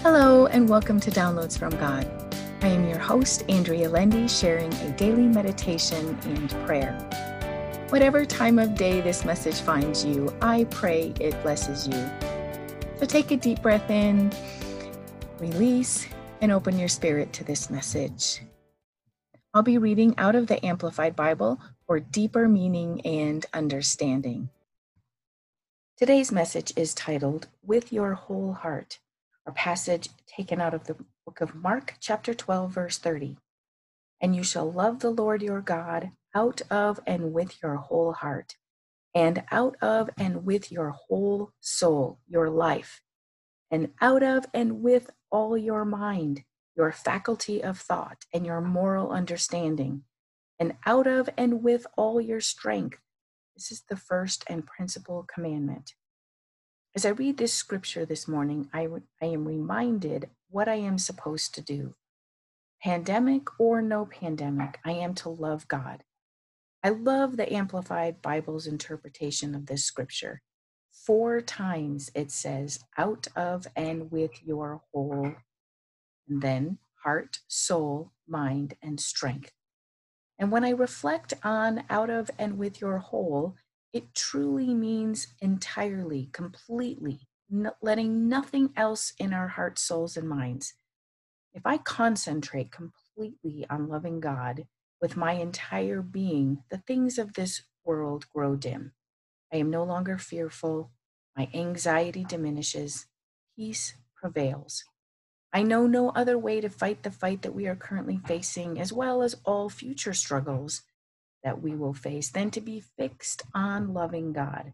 Hello and welcome to Downloads from God. I am your host, Andrea Lendy, sharing a daily meditation and prayer. Whatever time of day this message finds you, I pray it blesses you. So take a deep breath in, release, and open your spirit to this message. I'll be reading out of the Amplified Bible for deeper meaning and understanding. Today's message is titled, With Your Whole Heart. Our passage taken out of the book of Mark, chapter 12, verse 30. And you shall love the Lord your God out of and with your whole heart, and out of and with your whole soul, your life, and out of and with all your mind, your faculty of thought, and your moral understanding, and out of and with all your strength. This is the first and principal commandment. As I read this scripture this morning, I am reminded what I am supposed to do. Pandemic or no pandemic, I am to love God. I love the Amplified Bible's interpretation of this scripture. 4 times it says, out of and with your whole, and then heart, soul, mind, and strength. And when I reflect on out of and with your whole, it truly means entirely, completely, letting nothing else in our hearts, souls, and minds. If I concentrate completely on loving God with my entire being, the things of this world grow dim. I am no longer fearful. My anxiety diminishes. Peace prevails. I know no other way to fight the fight that we are currently facing, as well as all future struggles that we will face, than to be fixed on loving God.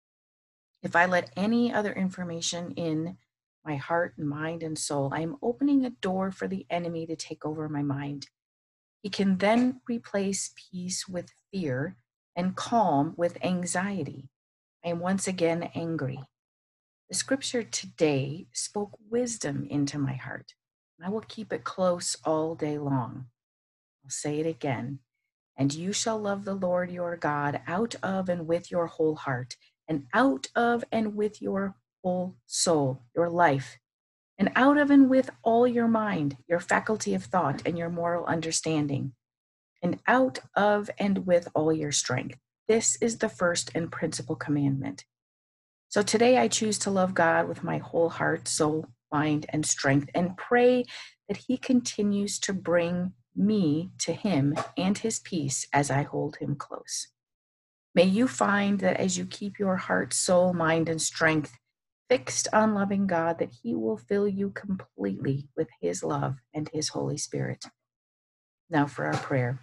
If I let any other information in my heart and mind and soul, I am opening a door for the enemy to take over my mind. He can then replace peace with fear and calm with anxiety. I am once again angry. The scripture today spoke wisdom into my heart. I will keep it close all day long. I'll say it again. And you shall love the Lord your God out of and with your whole heart, and out of and with your whole soul, your life, and out of and with all your mind, your faculty of thought, and your moral understanding, and out of and with all your strength. This is the first and principal commandment. So today I choose to love God with my whole heart, soul, mind, and strength, and pray that He continues to bring me to Him and His peace as I hold Him close. May you find that as you keep your heart, soul, mind, and strength fixed on loving God, that He will fill you completely with His love and His Holy Spirit. Now for our prayer.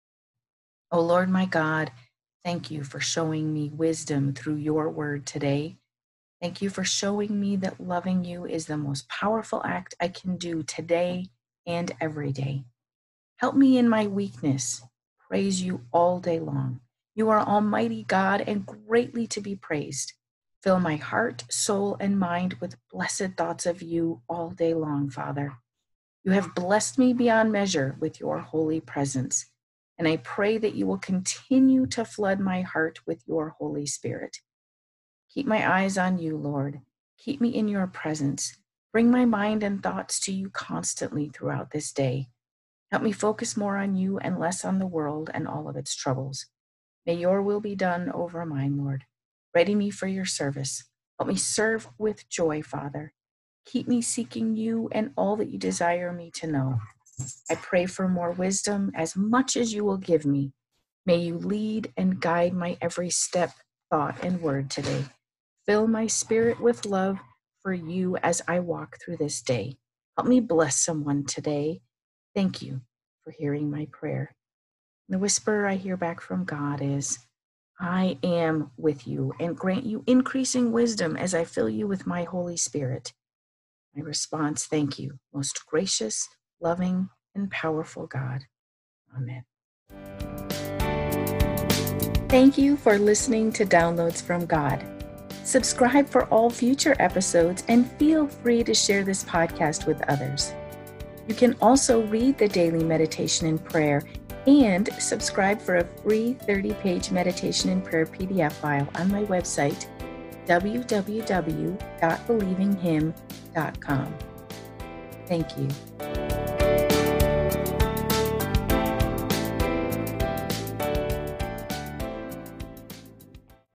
O Lord my God, thank you for showing me wisdom through your word today. Thank you for showing me that loving you is the most powerful act I can do today and every day. Help me in my weakness. Praise you all day long. You are Almighty God and greatly to be praised. Fill my heart, soul, and mind with blessed thoughts of you all day long, Father. You have blessed me beyond measure with your holy presence, and I pray that you will continue to flood my heart with your Holy Spirit. Keep my eyes on you, Lord. Keep me in your presence. Bring my mind and thoughts to you constantly throughout this day. Help me focus more on you and less on the world and all of its troubles. May your will be done over mine, Lord. Ready me for your service. Help me serve with joy, Father. Keep me seeking you and all that you desire me to know. I pray for more wisdom as much as you will give me. May you lead and guide my every step, thought, and word today. Fill my spirit with love for you as I walk through this day. Help me bless someone today. Thank you for hearing my prayer. The whisper I hear back from God is, I am with you, and grant you increasing wisdom as I fill you with my Holy Spirit. My response, thank you, most gracious, loving, and powerful God. Amen. Thank you for listening to Downloads from God. Subscribe for all future episodes and feel free to share this podcast with others. You can also read the daily meditation and prayer and subscribe for a free 30-page meditation and prayer PDF file on my website, www.believinghim.com. Thank you.